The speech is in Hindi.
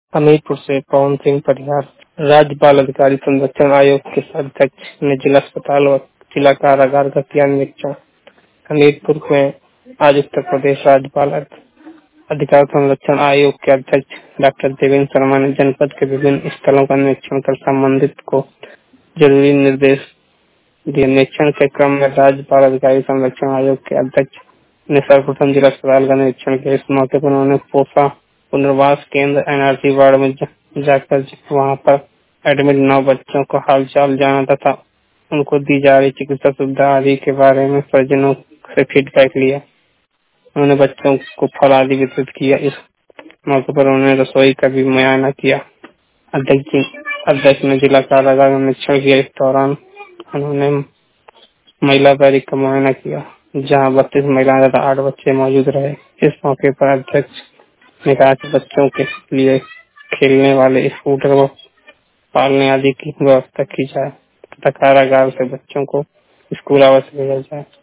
हमीरपुर से पवन सिंह परिहार। राज्यपाल अधिकारी संरक्षण आयोग के अध्यक्ष ने जिला अस्पताल व जिला कारागार का किया निरीक्षण। हमीरपुर में आज उत्तर प्रदेश राज्यपाल अधिकार संरक्षण आयोग के अध्यक्ष डॉक्टर देवेंद्र शर्मा ने जनपद के विभिन्न स्थलों का निरीक्षण कर संबंधित को जरूरी निर्देश दिए। निरीक्षण के क्रम में राज्यपाल अधिकारी संरक्षण आयोग के अध्यक्ष ने सर्वप्रथम जिला अस्पताल का निरीक्षण किया। इस मौके पर उन्होंने पोसा पुनर्वास केंद्र एनआरसी वार्ड में जाकर वहां पर एडमिट 9 बच्चों का हालचाल जाना तथा उनको दी जा रही चिकित्सा सुविधा आदि के बारे में परिजनों से फीडबैक लिया। उन्होंने बच्चों को फल आदि वितरित किया। इस मौके पर उन्होंने रसोई का भी मुआयना किया। अध्यक्ष ने जिला कारागार में निरीक्षण किया। इस दौरान उन्होंने महिला बैरिक का मुआयना किया, जहां 32 महिलाएं तथा 8 बच्चे मौजूद रहे। इस मौके पर अध्यक्ष ने कहा कि बच्चों के लिए खेलने वाले स्कूटर व पालने आदि की व्यवस्था की जाए तथा कारागार से बच्चों को स्कूल अवश्य भेजा जाए।